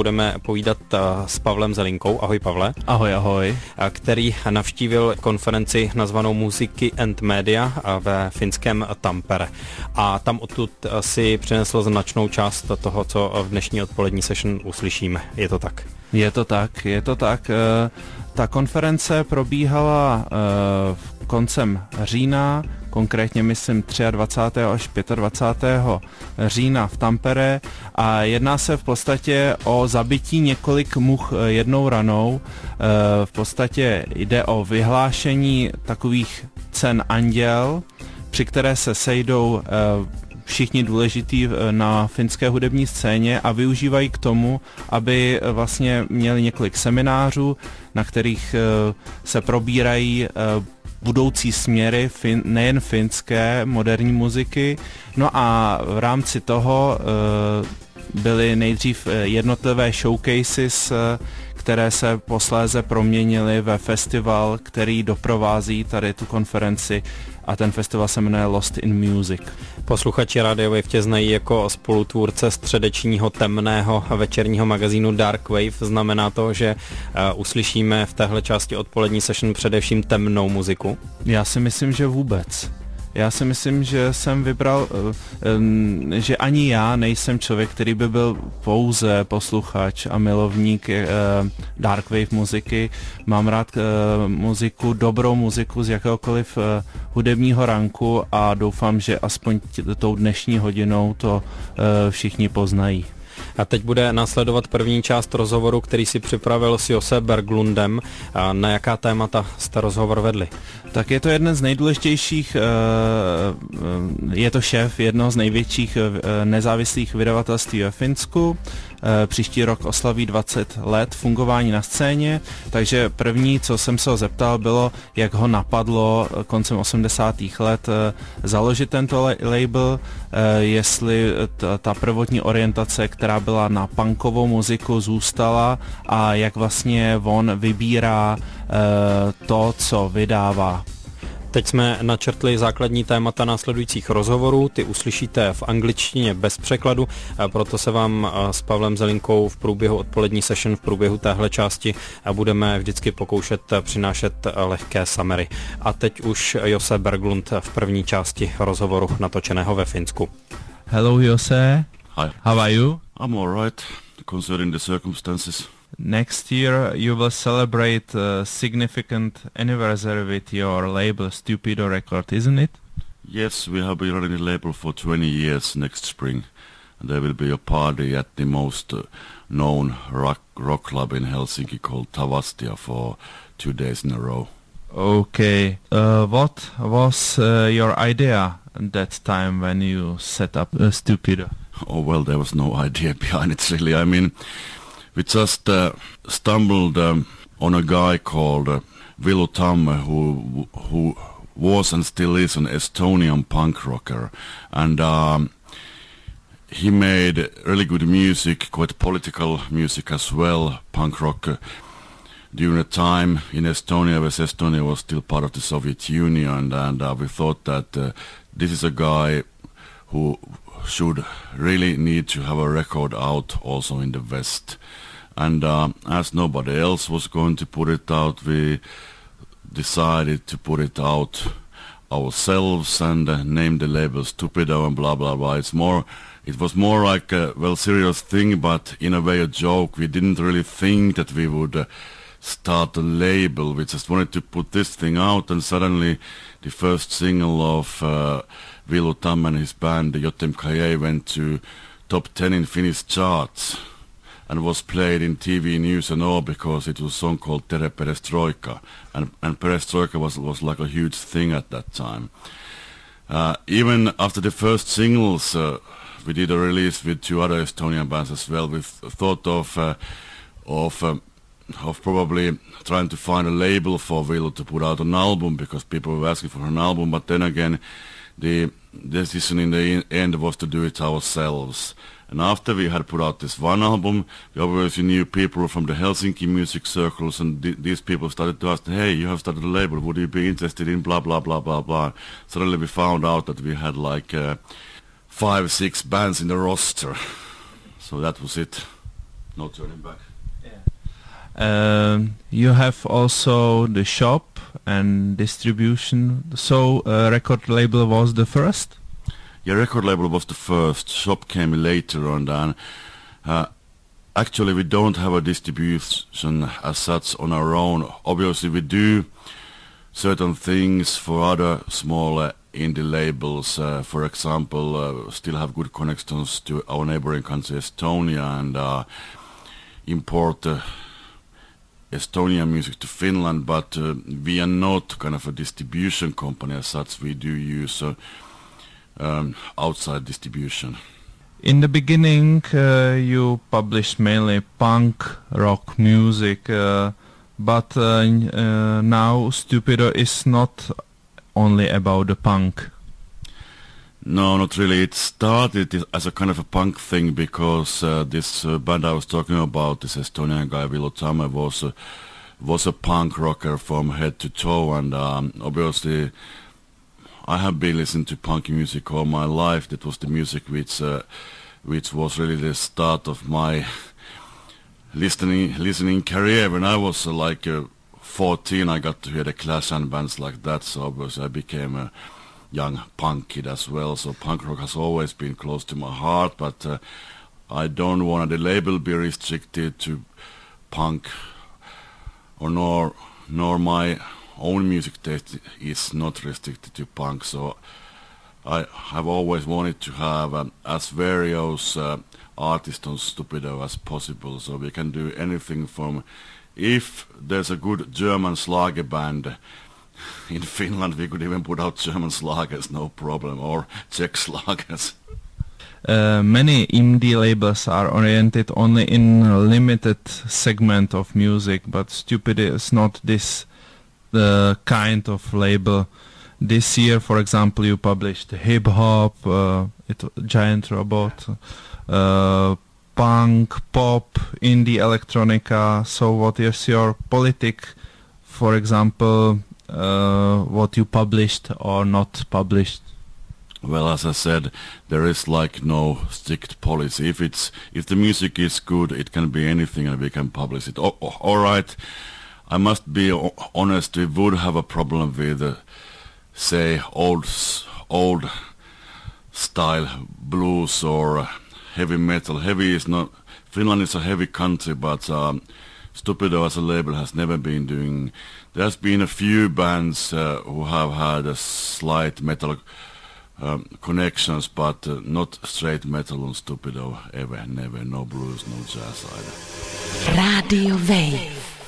budeme povídat s Pavlem Zelinkou. Ahoj, Pavle. Ahoj, ahoj. Který navštívil konferenci nazvanou Musiky and Media ve finském Tampere. A tam odtud si přinesl značnou část toho, co v dnešní odpolední session uslyšíme. Je to tak? Je to tak. Ta konference probíhala koncem října, konkrétně myslím 23. až 25. října v Tampere a jedná se v podstatě o zabití několik much jednou ranou. V podstatě jde o vyhlášení takových cen Anděl, při které se sejdou všichni důležití na finské hudební scéně a využívají k tomu, aby vlastně měli několik seminářů, na kterých se probírají budoucí směry nejen finské moderní muziky. No a v rámci toho byly nejdřív jednotlivé showcases, které se posléze proměnily ve festival, který doprovází tady tu konferenci, a ten festival se jmenuje Lost in Music. Posluchači Radio Wave tě znají jako spolutvůrce středečního temného večerního magazínu Dark Wave. Znamená to, že uslyšíme v téhle části odpolední session především temnou muziku? Já si myslím, že vůbec. Já si myslím, že jsem vybral, že ani já nejsem člověk, který by byl pouze posluchač a milovník dark wave muziky. Mám rád muziku, dobrou muziku z jakéhokoliv hudebního ranku a doufám, že aspoň tou dnešní hodinou to všichni poznají. A teď bude následovat první část rozhovoru, který si připravil s Jose Berglundem. A na jaká témata jste rozhovor vedli? Tak je to jeden z nejdůležitějších, je to šéf jednoho z největších nezávislých vydavatelství ve Finsku. Příští rok oslaví 20 let fungování na scéně, takže první, co jsem se ho zeptal, bylo, jak ho napadlo koncem 80. let založit tento label, jestli ta prvotní orientace, která byla na punkovou muziku, zůstala a jak vlastně on vybírá to, co vydává. Teď jsme načrtli základní témata následujících rozhovorů, ty uslyšíte v angličtině bez překladu, proto se vám s Pavlem Zelinkou v průběhu odpolední session, v průběhu téhle části budeme vždycky pokoušet přinášet lehké summary. A teď už Jose Berglund v první části rozhovoru natočeného ve Finsku. Hello Jose. Hi. How are you? I'm all right, considering the circumstances. Next year you will celebrate a significant anniversary with your label Stupido Record, isn't it? Yes, we have been running the label for 20 years next spring. And there will be a party at the most known rock club in Helsinki called Tavastia for 2 days in a row. Okay. What was your idea at that time when you set up Stupido? Oh, well, there was no idea behind it, really. I mean, we just stumbled on a guy called Vilu Tamme, who was and still is an Estonian punk rocker, and he made really good music, quite political music as well, punk rock. During a time in Estonia, where Estonia was still part of the Soviet Union, and we thought that this is a guy who should really need to have a record out also in the West. And as nobody else was going to put it out, we decided to put it out ourselves and named the label Stupido and blah blah blah. It was more like a serious thing, but in a way a joke. We didn't really think that we would start a label. We just wanted to put this thing out, and suddenly the first single of Vilu Tamme and his band, Jotem Kaje, went to top 10 in Finnish charts and was played in TV news and all because it was a song called Tere Perestroika, and Perestroika was like a huge thing at that time. Even after the first singles, we did a release with 2 other Estonian bands as well. We thought of probably trying to find a label for Vilu to put out an album, because people were asking for an album, but then again the decision in the end was to do it ourselves. And after we had put out this one album, we obviously knew people from the Helsinki music circles, and these people started to ask, hey, you have started a label, would you be interested in blah blah blah blah blah. Suddenly we found out that we had like 5-6 bands in the roster, so that was it. No turning back. You have also the shop and distribution. So record label was the first? Yeah, record label was the first. Shop came later on. And actually, we don't have a distribution as such on our own. Obviously, we do certain things for other smaller indie labels. For example, still have good connections to our neighboring country Estonia and import Estonian music to Finland, but we are not kind of a distribution company as such. We do use outside distribution. In the beginning, you published mainly punk rock music, but now Stupido is not only about the punk. No, not really. It started as a kind of a punk thing because this band I was talking about, this Estonian guy Vilo Tamme, was a punk rocker from head to toe, and obviously I have been listening to punk music all my life. That was the music which was really the start of my listening career. When I was 14, I got to hear the Clash and bands like that, so obviously I became a young punk kid as well. So punk rock has always been close to my heart, but I don't want the label be restricted to punk, or nor my own music taste is not restricted to punk. So I have always wanted to have as various artists on Stupido as possible, so we can do anything from, if there's a good German Schlager band in Finland, we could even put out German Schlagers, no problem, or Czech Schlagers. Many indie labels are oriented only in a limited segment of music, but Stupido is not this kind of label. This year, for example, you published hip hop, Giant Robot, punk, pop, indie electronica. So what is your politic, for example, what you published or not published? Well, as I said, there is no strict policy. If the music is good, it can be anything and we can publish it. All right, I must be honest, we would have a problem with say old style blues or heavy metal. Heavy is not, Finland is a heavy country, but Stupido as a label has never been doing. There's been a few bands who have had a slight metal connections, but not straight metal on Stupido ever, never. No blues, no jazz either. Radio Wave.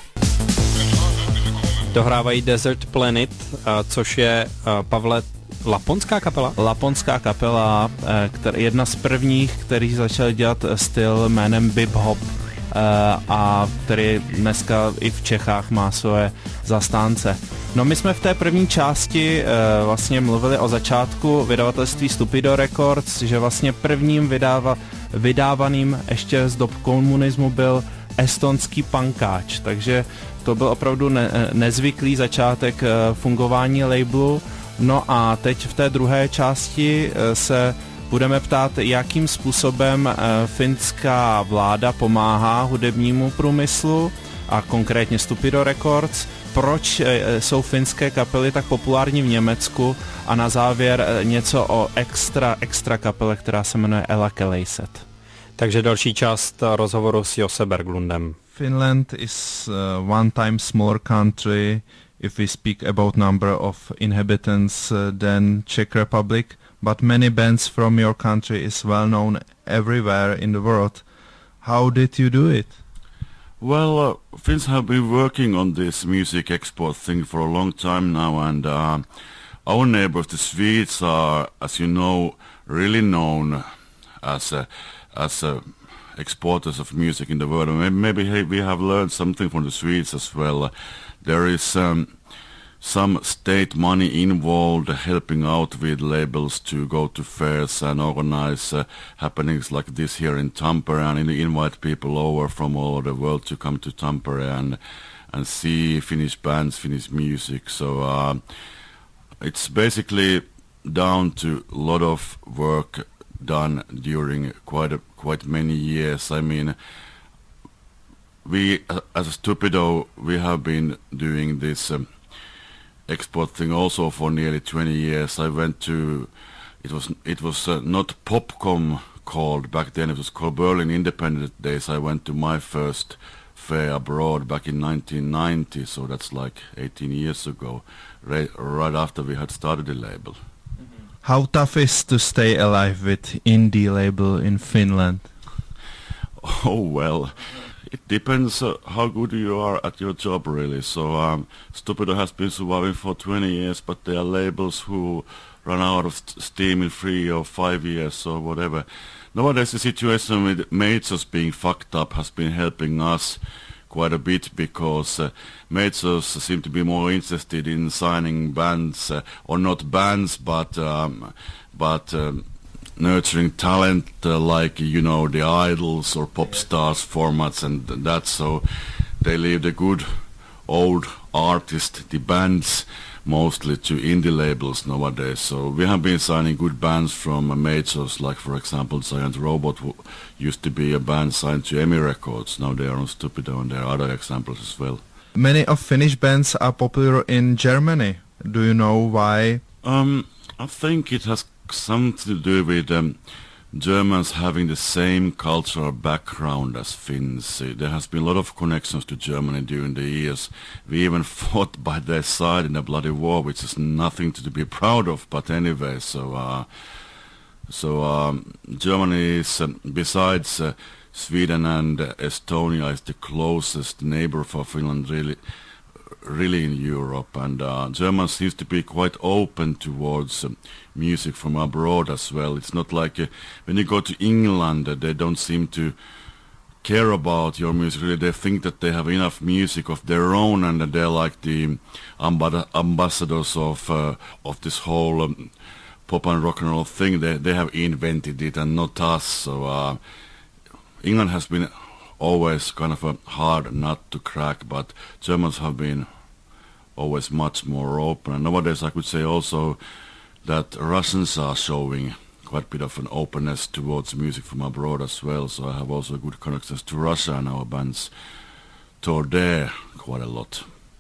Dohrávají Desert Planet, což je, Pavle, laponská kapela? Laponská kapela, jedna z prvních, který začal dělat styl jménem Bip Hop, a který dneska i v Čechách má svoje zastánce. No, my jsme v té první části vlastně mluvili o začátku vydavatelství Stupido Records, že vlastně prvním vydávaným ještě z dob komunismu byl estonský punkáč, takže to byl opravdu nezvyklý začátek fungování labelu. No a teď v té druhé části se budeme ptát, jakým způsobem finská vláda pomáhá hudebnímu průmyslu a konkrétně Stupido Records, proč jsou finské kapely tak populární v Německu a na závěr něco o extra kapele, která se jmenuje Ella Keleiset. Takže další část rozhovoru s Jose Berglundem. Finland is one time smaller country if we speak about number of inhabitants than Czech Republic, but many bands from your country is well known everywhere in the world. How did you do it? Well, Finns have been working on this music export thing for a long time now, and our neighbors, the Swedes, are, as you know, really known as exporters of music in the world. Maybe we have learned something from the Swedes as well. There is some state money involved helping out with labels to go to fairs and organize happenings like this here in Tampere, and invite people over from all over the world to come to Tampere and see Finnish bands, Finnish music. So it's basically down to a lot of work done during quite many years. I mean, we as Stupido, we have been doing this export thing also for nearly 20 years. I went to, it was not Popcom called back then, it was called Berlin Independent Days. I went to my first fair abroad back in 1990, so that's like 18 years ago, right after we had started the label. How tough is to stay alive with indie label in Finland? Oh well, it depends how good you are at your job really. So Stupido has been surviving for 20 years, but there are labels who run out of steam in 3 or 5 years or whatever. Nowadays the situation with majors being fucked up has been helping us quite a bit, because majors seem to be more interested in signing bands, or not bands, but nurturing talent like, you know, the Idols or Pop Stars formats and that, so they leave the good old artists, the bands, mostly to indie labels nowadays. So we have been signing good bands from majors, like for example Giant Robot, who used to be a band signed to EMI Records. Now they are on Stupido, and there are other examples as well. Many of Finnish bands are popular in Germany. Do you know why? I think it has something to do with Germans having the same cultural background as Finns. There has been a lot of connections to Germany during the years. We even fought by their side in a bloody war, which is nothing to be proud of, but anyway, so Germany is, besides Sweden and Estonia, is the closest neighbor for Finland really in Europe, and Germans seems to be quite open towards music from abroad as well. It's not like when you go to England, they don't seem to care about your music really. They think that they have enough music of their own, and they're like the ambassadors of this whole pop and rock and roll thing. They have invented it and not us. So England has been always kind of a hard nut to crack, but Germans have been always much more open. And nowadays I could say also that Russians are showing quite a bit of an openness towards music from abroad as well. So I have also good connections to Russia, and our bands tour there quite a lot.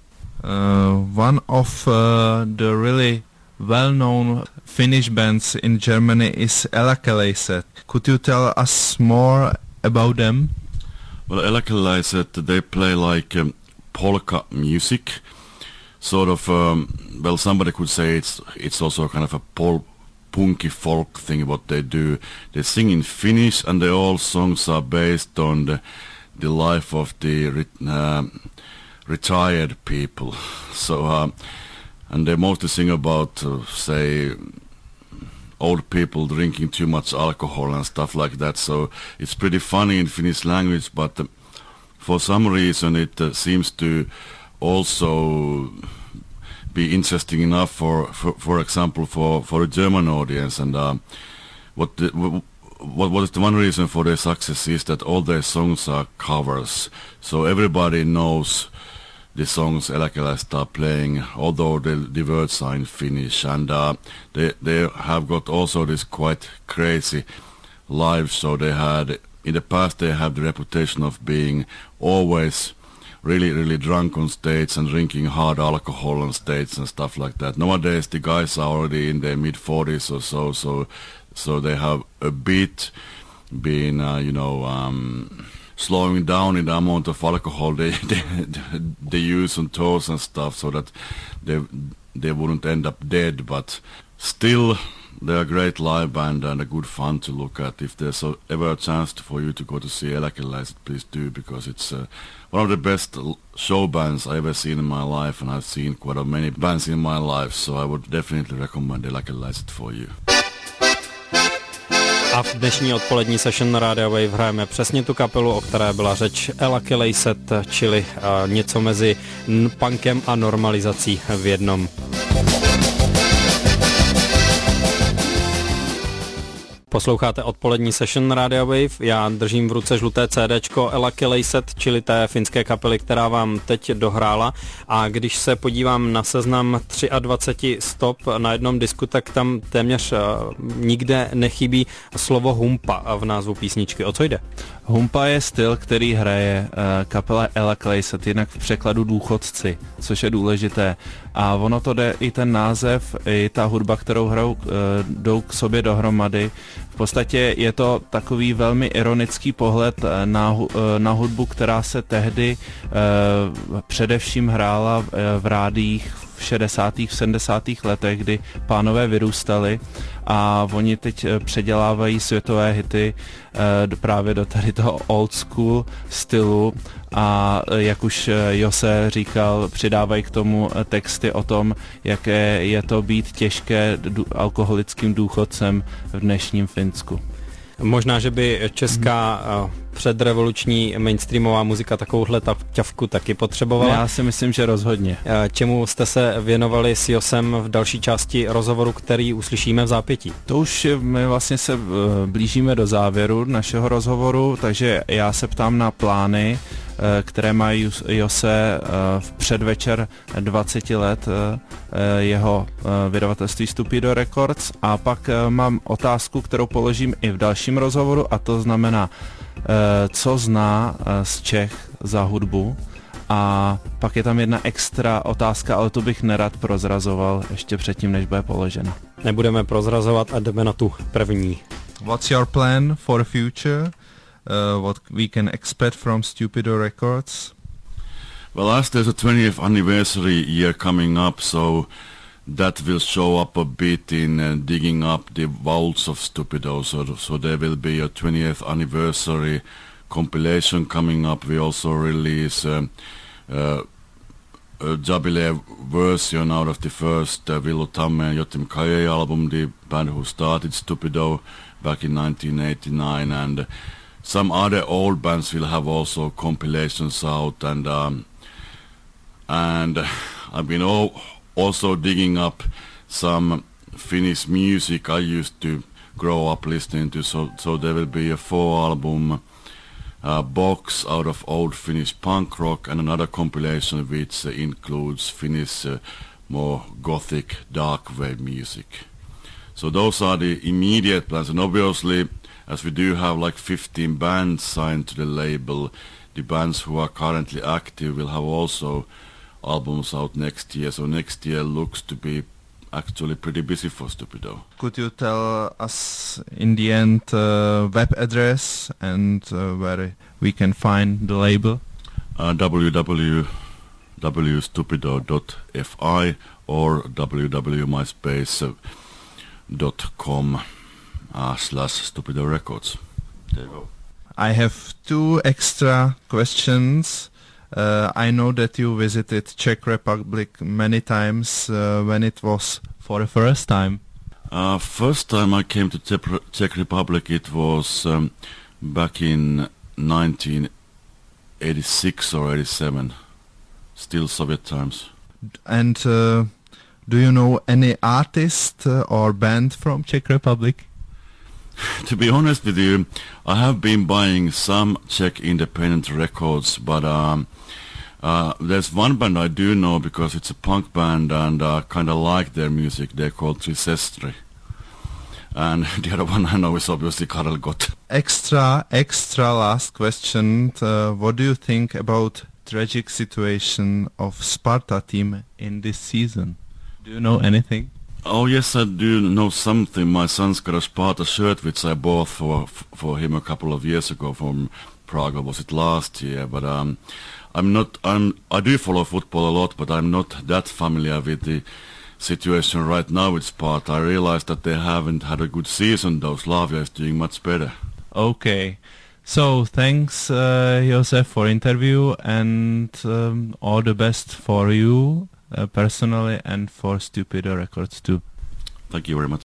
One of the really well-known Finnish bands in Germany is Eläkeläiset. Could you tell us more about them? Well, Eläkeläiset, they play like polka music, sort of. Well, somebody could say it's also kind of a punky folk thing what they do. They sing in Finnish, and all songs are based on the life of the retired people. So, and they mostly sing about, say, old people drinking too much alcohol and stuff like that. So it's pretty funny in Finnish language, but for some reason it seems to also be interesting enough for example for a German audience. And what is the one reason for their success is that all their songs are covers, so everybody knows the songs Eläkeläiset are playing, although the words are in Finnish. And they have got also this quite crazy live, so they had in the past they have the reputation of being always really drunk on stage and drinking hard alcohol on stage and stuff like that. Nowadays the guys are already in their mid-40s or so they have a bit been slowing down in the amount of alcohol they use on tours and stuff, so that they wouldn't end up dead. But still, they're a great live band and a good fun to look at. If there's ever a chance for you to go to see Eläkeläiset, please do, because it's one of the best show bands I've ever seen in my life, and I've seen quite a many bands in my life, so I would definitely recommend Eläkeläiset for you. A v dnešní odpolední session na Radio Wave hrajeme přesně tu kapelu, o které byla řeč, Eläkeläiset, čili něco mezi punkem a normalizací v jednom. Posloucháte odpolední session na Radio Wave, já držím v ruce žluté CDčko Eläkeläiset, čili té finské kapely, která vám teď dohrála, a když se podívám na seznam 23 stop na jednom disku, tak tam téměř nikde nechybí slovo humpa v názvu písničky. O co jde? Humpa je styl, který hraje kapela Ella Claysett, jinak v překladu důchodci, což je důležité. A ono to jde, i ten název, i ta hudba, kterou hrajou, jdou k sobě dohromady. V podstatě je to takový velmi ironický pohled na hudbu, která se tehdy především hrála v rádiích v 60. v 70. letech, kdy pánové vyrůstali a oni teď předělávají světové hity právě do tady toho old school stylu a jak už Jose říkal, přidávají k tomu texty o tom, jaké je to být těžké alkoholickým důchodcem v dnešním Finsku. Možná, že by česká předrevoluční mainstreamová muzika takovouhle ťavku taky potřebovala. Já si myslím, že rozhodně. Čemu jste se věnovali s Josem v další části rozhovoru, který uslyšíme v zápětí? To už my vlastně se blížíme do závěru našeho rozhovoru, takže já se ptám na plány, které má Jose v předvečer 20 let jeho vydavatelství Stupido Records, a pak mám otázku, kterou položím i v dalším rozhovoru, a to znamená, co zná z Čech za hudbu, a pak je tam jedna extra otázka, ale tu bych nerad prozrazoval ještě předtím, než bude položena. Nebudeme prozrazovat a jdeme na tu první. What's your plan for the future? What we can expect from Stupido Records? Well, as there's a 20th anniversary year coming up, so that will show up a bit in digging up the vaults of Stupido. So there will be a 20th anniversary compilation coming up. We also release a jubilee version out of the first Villu Tamme and Jotim Kaje album, the band who started Stupido back in 1989, and some other old bands will have also compilations out, and I've been also digging up some Finnish music I used to grow up listening to, so there will be a 4-album box out of old Finnish punk rock and another compilation which includes Finnish more gothic dark wave music. So those are the immediate plans, and obviously, as we do have like 15 bands signed to the label, the bands who are currently active will have also albums out next year. So next year looks to be actually pretty busy for Stupido. Could you tell us in the end web address and where we can find the label? www.stupido.fi or www.myspace.com/Stupido Records. There you go. I have 2 extra questions. I know that you visited Czech Republic many times. When it was for the first time? First time I came to Czech Republic, it was back in 1986 or 87. Still Soviet times. And do you know any artist or band from Czech Republic? To be honest with you, I have been buying some Czech independent records, but there's one band I do know because it's a punk band, and I kind of like their music. They're called Tri Sestry. And the other one I know is obviously Karel Gott. Extra last question. What do you think about tragic situation of Sparta team in this season? Do you know anything? Oh yes, I do know something. My son's got a Sparta shirt which I bought for him a couple of years ago from Prague, or was it last year? But I do follow football a lot, but I'm not that familiar with the situation right now with Sparta. I realized that they haven't had a good season, though. Slavia is doing much better. Okay. So thanks, Josef, for interview, and all the best for you personally and for Stupido Records too. Thank you very much.